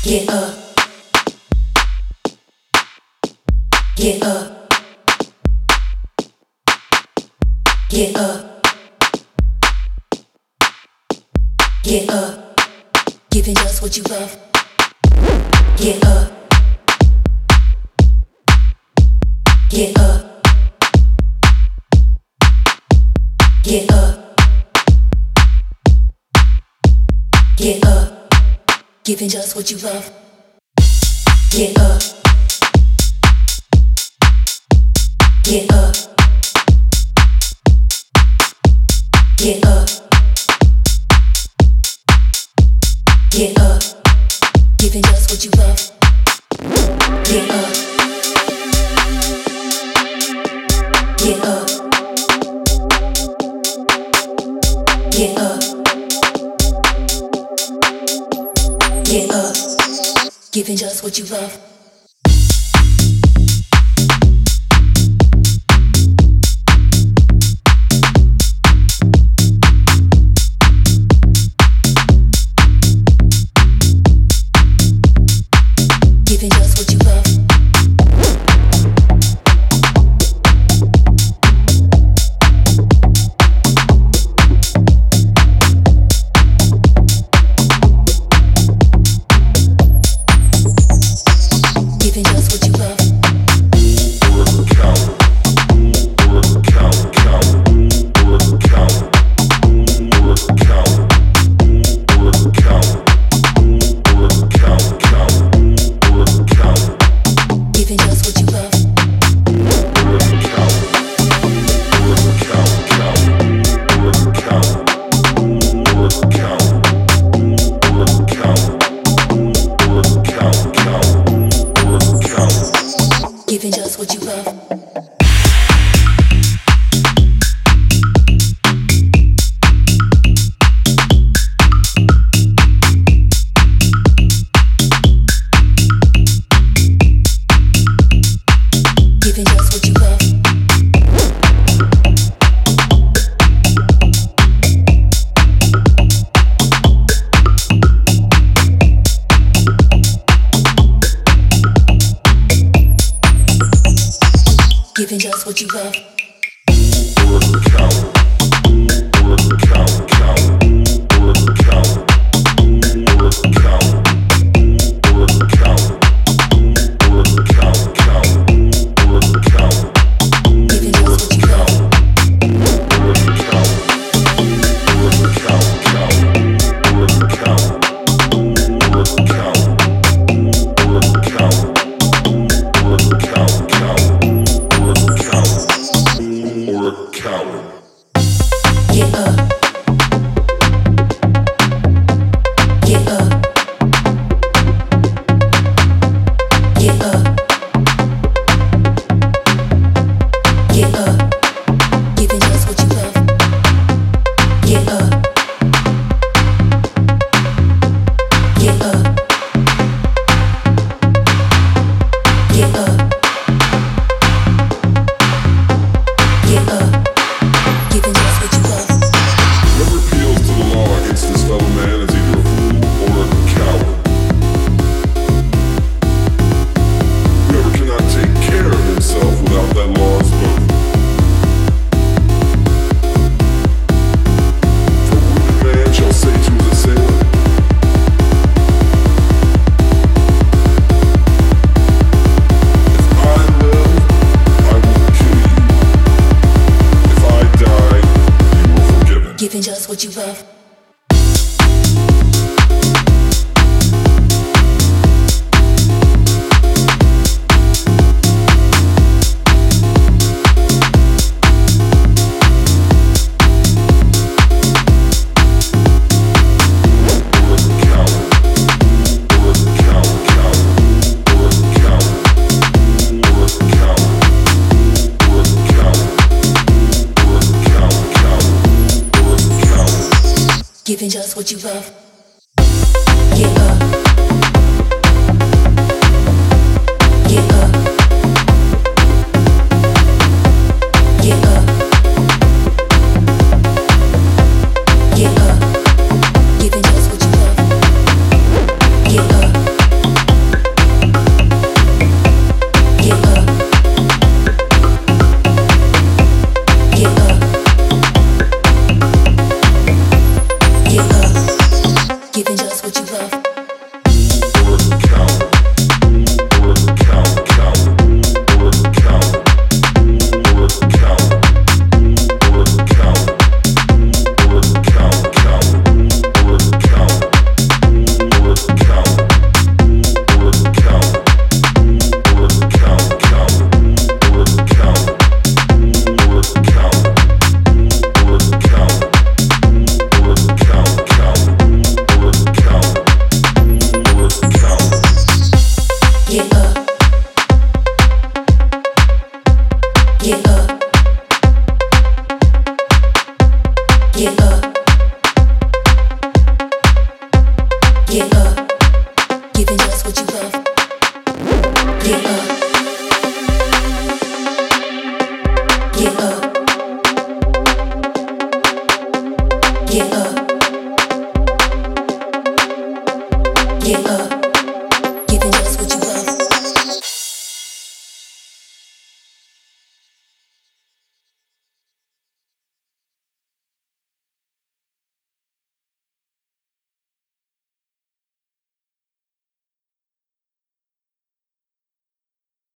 Get up. Get up. Get up. Get up. Giving just what you love. Get up. Get up. Get up. Get up. Giving just what you love. Get up. Get up. Get up. Get up. Giving just what you love. Get up. Get up. Get up. Get up. Giving just what you love. Giving just what you love. Giving just what you love. Giving just what you love. Giving just what you love. Giving just what you love. Giving just what you love. Giving just what you love. Get up. Get up. Get up. Get up. Giving just what you love. Get up. Get up. Get up. Get up. Giving just what you love. Whoever appeals to the law against his fellow man is either a fool or a coward. Whoever cannot take care of himself without that law is both. For a wounded man shall say to his assailant, if I live, I will kill you. If I die, you will forgive him. Giving just what you love. Giving just what you love.